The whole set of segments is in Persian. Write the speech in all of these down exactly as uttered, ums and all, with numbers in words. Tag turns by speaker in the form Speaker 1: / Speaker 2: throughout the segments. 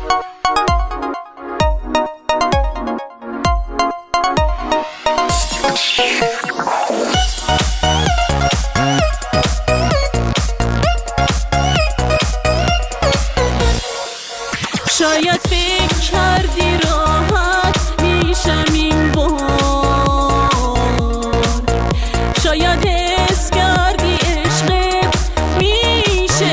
Speaker 1: شاید فکر کردی راحت میشم این بار، شاید حس کردی عشقت میشه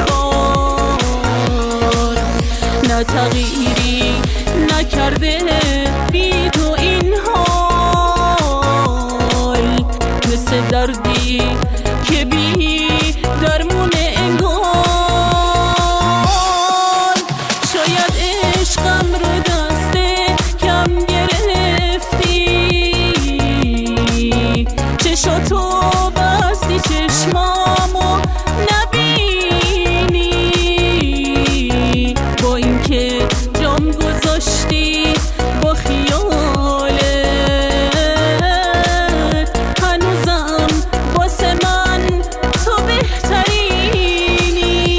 Speaker 1: انکار، نه تغییری نکرده بی تو این حال، مثل دردی که بی درمونه انگار. عشقم رو دست کم گرفتی، چشاتو بستی چشمامو نبینی، با اینکه جام گذاشتی با خیالت، هنوزم واسه من تو بهترینی.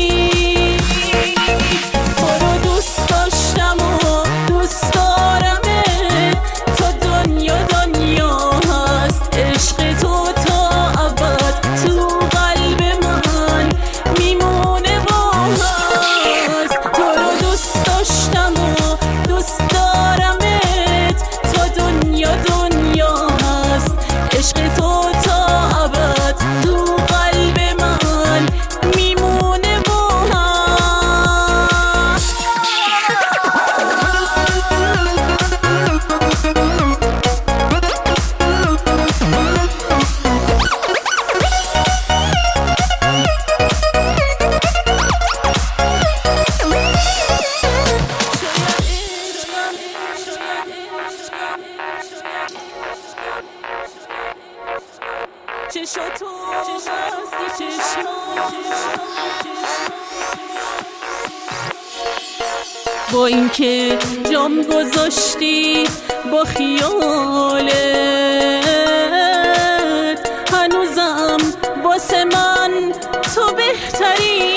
Speaker 1: تو رو دوست داشتم و دوست دارمت، تا دنیا دنیا هست، عشق تو تا ابد تو قلب من میمونه و هست. تو رو دوست داشتم و دوست دارمت، تا دنیا دنیا هست، عشق تو تا ابد تو قلب من میمونه و هست. چشاتو بستی چشمام، با اینکه جام گذاشتی با خیالت، هنوزم واسه من تو بهتری.